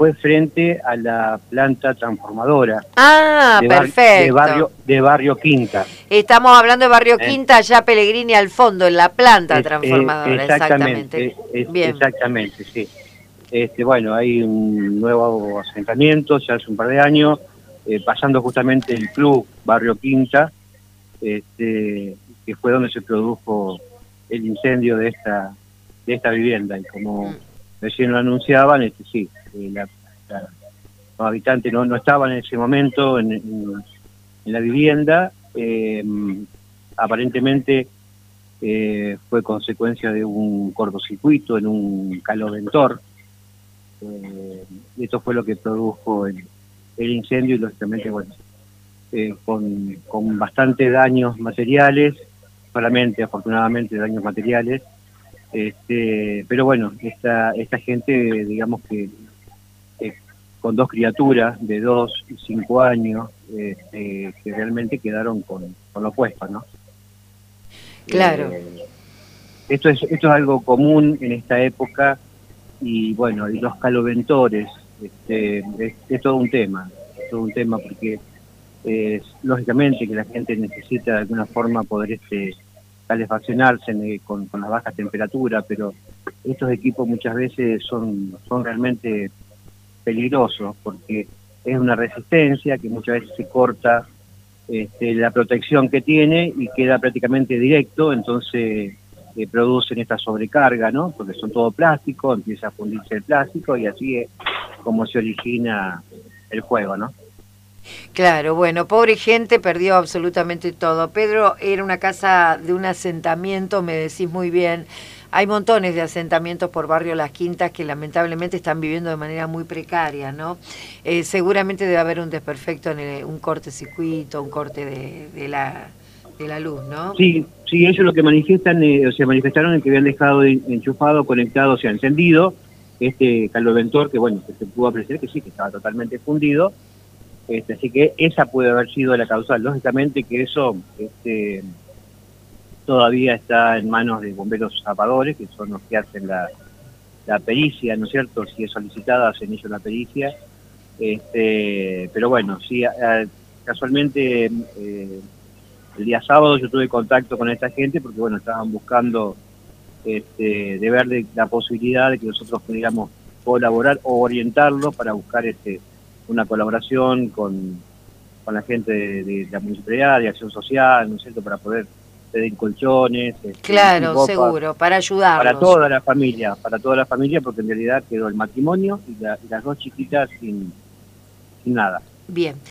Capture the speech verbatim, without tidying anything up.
fue frente a la planta transformadora. Ah, de bar, perfecto. De barrio, de barrio Quinta. Estamos hablando de Barrio ¿Eh? Quinta, allá Pellegrini al fondo, en la planta Es, transformadora, eh, exactamente, exactamente. es, Bien. exactamente, sí. Este, bueno, hay un nuevo asentamiento, ya hace un par de años, eh, pasando justamente el club Barrio Quinta, este, que fue donde se produjo el incendio de esta de esta vivienda. Y como Mm. recién lo anunciaban, este, sí, eh, la, la, los habitantes no, no estaban en ese momento en, en, en la vivienda. Eh, aparentemente eh, fue consecuencia de un cortocircuito en un caloventor. Eh, y esto fue lo que produjo el, el incendio y lógicamente, bueno, eh, con, con bastante daños materiales, solamente afortunadamente daños materiales, este, pero bueno, esta, esta gente, digamos que eh, con dos criaturas de dos y cinco años, este, que realmente quedaron con, con lo puesto, ¿no? Claro. Eh, esto es, esto es algo común en esta época. Y bueno, y los caloventores, este, es, es todo un tema, es todo un tema porque eh, lógicamente que la gente necesita de alguna forma poder este, calefaccionarse eh, con, con las bajas temperaturas, pero estos equipos muchas veces son, son realmente peligrosos porque es una resistencia que muchas veces se corta este, la protección que tiene y queda prácticamente directo, entonces eh, producen esta sobrecarga, ¿no? Porque son todo plástico, empieza a fundirse el plástico y así es como se origina el fuego, ¿no? Claro, bueno, pobre gente, perdió absolutamente todo. Pedro, era una casa de un asentamiento, me decís muy bien. Hay montones de asentamientos por barrio Las Quintas que lamentablemente están viviendo de manera muy precaria, ¿no? Eh, seguramente debe haber un desperfecto, en el, un cortocircuito, un corte de, de, la, de la luz, ¿no? Sí, sí, ellos lo que manifiestan, eh, o sea, manifestaron es que habían dejado enchufado, conectado, o sea, encendido, este caloventor, que bueno, que se pudo apreciar que sí, que estaba totalmente fundido. Este, así que esa puede haber sido la causal. Lógicamente que eso este, todavía está en manos de bomberos zapadores, que son los que hacen la, la pericia, ¿no es cierto? Si es solicitada, hacen ellos la pericia. Este, pero bueno, sí, a, casualmente eh, el día sábado yo tuve contacto con esta gente porque bueno, estaban buscando este, de ver de, la posibilidad de que nosotros pudiéramos colaborar o orientarlos para buscar este una colaboración con, con la gente de, de la municipalidad, de acción social, ¿no es cierto?, para poder pedir colchones, este, claro, ropa, seguro, para ayudarlos. para toda la familia, para toda la familia, porque en realidad quedó el matrimonio y, la, y las dos chiquitas sin, sin nada. Bien.